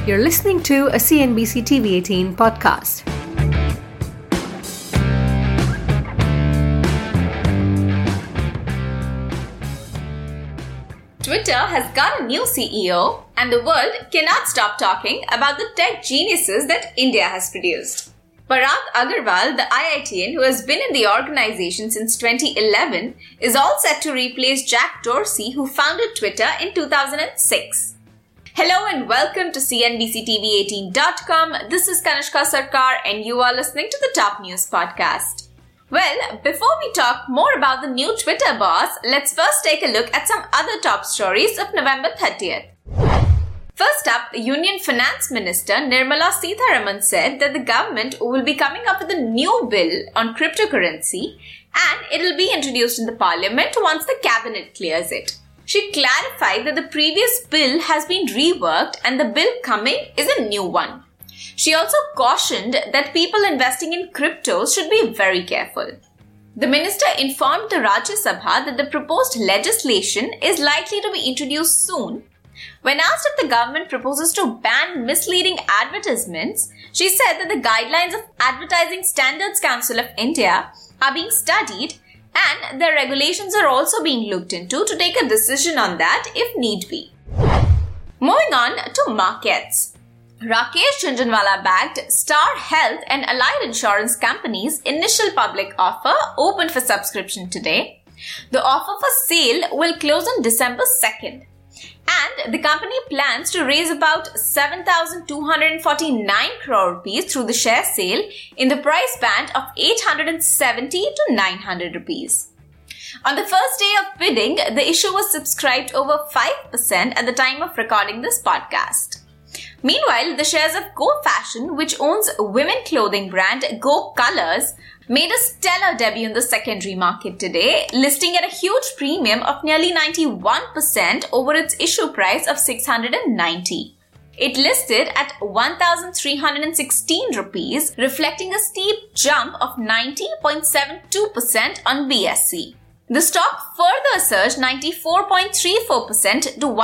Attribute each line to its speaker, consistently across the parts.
Speaker 1: You're listening to a CNBC TV18 podcast.
Speaker 2: Twitter has got a new CEO, and the world cannot stop talking about the tech geniuses that India has produced. Parag Agrawal, the IITian who has been in the organization since 2011, is all set to replace Jack Dorsey, who founded Twitter in 2006. Hello and welcome to CNBCTV18.com. This is Kanishka Sarkar and you are listening to the Top News Podcast. Well, before we talk more about the new Twitter boss, let's first take a look at some other top stories of November 30th. First up, Union Finance Minister Nirmala Sitharaman said that the government will be coming up with a new bill on cryptocurrency and it will be introduced in the parliament once the cabinet clears it. She clarified that the previous bill has been reworked and the bill coming is a new one. She also cautioned that people investing in cryptos should be very careful. The minister informed the Rajya Sabha that the proposed legislation is likely to be introduced soon. When asked if the government proposes to ban misleading advertisements, she said that the guidelines of Advertising Standards Council of India are being studied and the regulations are also being looked into to take a decision on that if need be. Moving on to markets. Rakesh Jhunjhunwala-backed Star Health and Allied Insurance Company's initial public offer opened for subscription today. The offer for sale will close on December 2nd. And the company plans to raise about 7,249 crore rupees through the share sale in the price band of 870 to 900 rupees. On the first day of bidding, the issue was subscribed over 5% at the time of recording this podcast. Meanwhile, the shares of Go Fashion, which owns women clothing brand Go Colors, made a stellar debut in the secondary market today, listing at a huge premium of nearly 91% over its issue price of 690. It listed at 1,316 rupees, reflecting a steep jump of 90.72% on BSE. The stock further surged 94.34% to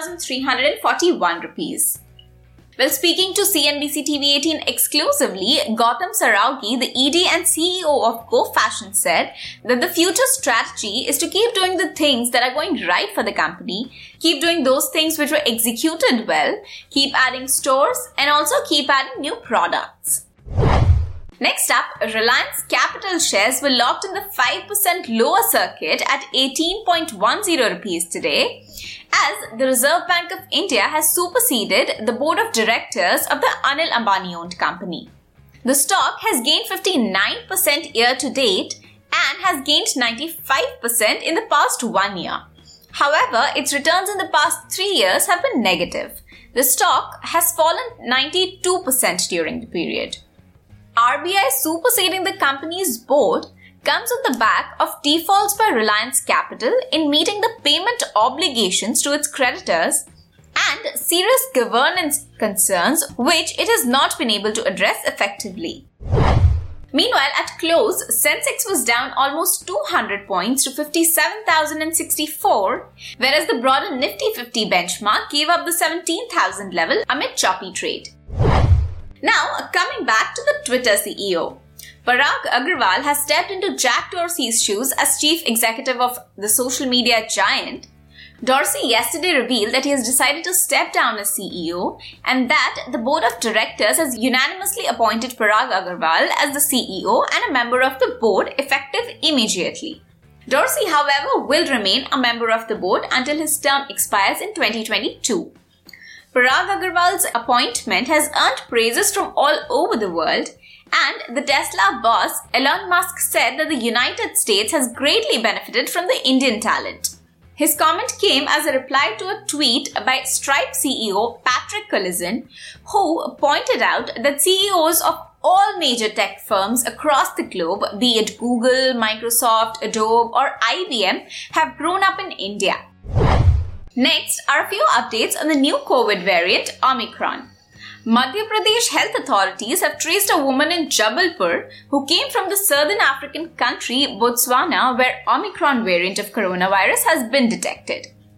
Speaker 2: 1,341 rupees. Well, speaking to CNBC TV18 exclusively, Gautam Saraogi, the ED and CEO of Go Fashion, said that the future strategy is to keep doing the things that are going right for the company, keep doing those things which were executed well, keep adding stores, and also keep adding new products. Next up, Reliance Capital shares were locked in the 5% lower circuit at 18.10 rupees today, as the Reserve Bank of India has superseded the board of directors of the Anil Ambani-owned company. The stock has gained 59% year to date and has gained 95% in the past 1 year. However, its returns in the past 3 years have been negative. The stock has fallen 92% during the period. RBI superseding the company's board comes on the back of defaults by Reliance Capital in meeting the payment obligations to its creditors and serious governance concerns which it has not been able to address effectively. Meanwhile, at close, Sensex was down almost 200 points to 57,064, whereas the broader Nifty 50 benchmark gave up the 17,000 level amid choppy trade. Now, coming back to the Twitter CEO. Parag Agrawal has stepped into Jack Dorsey's shoes as chief executive of the social media giant. Dorsey yesterday revealed that he has decided to step down as CEO and that the board of directors has unanimously appointed Parag Agrawal as the CEO and a member of the board effective immediately. Dorsey, however, will remain a member of the board until his term expires in 2022. Parag Agrawal's appointment has earned praises from all over the world, and the Tesla boss Elon Musk said that the United States has greatly benefited from the Indian talent. His comment came as a reply to a tweet by Stripe CEO Patrick Collison, who pointed out that CEOs of all major tech firms across the globe, be it Google, Microsoft, Adobe, or IBM, have grown up in India. Next are a few updates on the new COVID variant, Omicron. Madhya Pradesh health authorities have traced a woman in Jabalpur who came from the southern African country Botswana, where Omicron variant of coronavirus has been detected.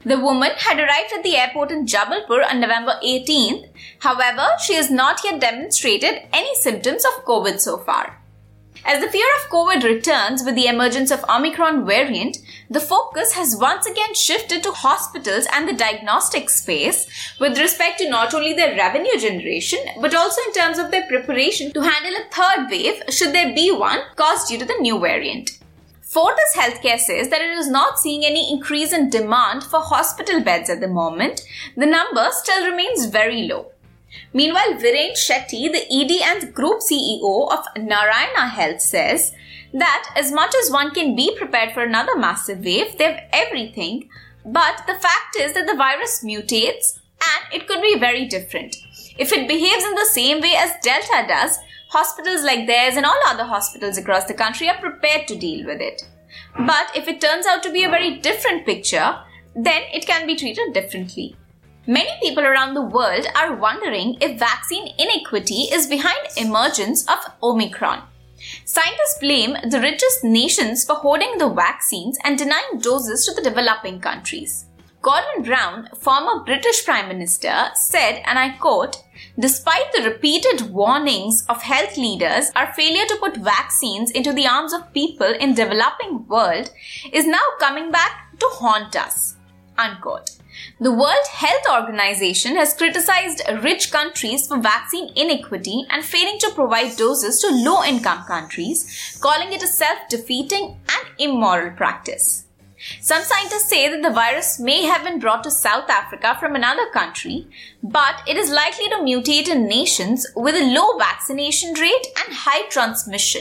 Speaker 2: The woman had arrived at the airport in Jabalpur on November 18th. However, she has not yet demonstrated any symptoms of COVID so far. As the fear of COVID returns with the emergence of Omicron variant, the focus has once again shifted to hospitals and the diagnostic space with respect to not only their revenue generation, but also in terms of their preparation to handle a third wave should there be one caused due to the new variant. Fortis Healthcare says that it is not seeing any increase in demand for hospital beds at the moment. The number still remains very low. Meanwhile, Viren Shetty, the ED and Group CEO of Narayana Health, says that as much as one can be prepared for another massive wave, they have everything. But the fact is that the virus mutates and it could be very different. If it behaves in the same way as Delta does, hospitals like theirs and all other hospitals across the country are prepared to deal with it. But if it turns out to be a very different picture, then it can be treated differently. Many people around the world are wondering if vaccine inequity is behind emergence of Omicron. Scientists blame the richest nations for hoarding the vaccines and denying doses to the developing countries. Gordon Brown, former British Prime Minister, said, and I quote, "Despite the repeated warnings of health leaders, our failure to put vaccines into the arms of people in the developing world is now coming back to haunt us." Unquote. The World Health Organization has criticized rich countries for vaccine inequity and failing to provide doses to low-income countries, calling it a self-defeating and immoral practice. Some scientists say that the virus may have been brought to South Africa from another country, but it is likely to mutate in nations with a low vaccination rate and high transmission.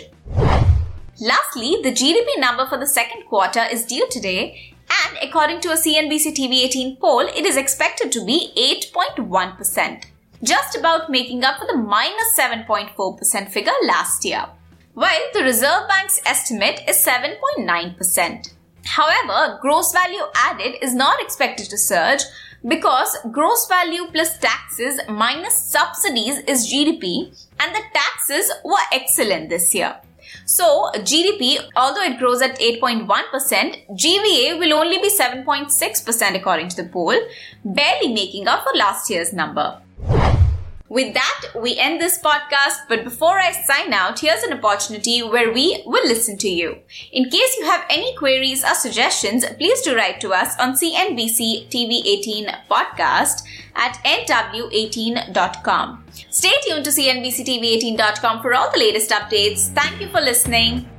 Speaker 2: Lastly, the GDP number for the second quarter is due today, and according to a CNBC TV18 poll, it is expected to be 8.1%, just about making up for the minus 7.4% figure last year, while the Reserve Bank's estimate is 7.9%. However, gross value added is not expected to surge because gross value plus taxes minus subsidies is GDP, and the taxes were excellent this year. So, GDP, although it grows at 8.1%, GVA will only be 7.6% according to the poll, barely making up for last year's number. With that, we end this podcast, but before I sign out, here's an opportunity where we will listen to you. In case you have any queries or suggestions, please do write to us on CNBC TV18 podcast at nw18.com. Stay tuned to CNBCTV18.com for all the latest updates. Thank you for listening.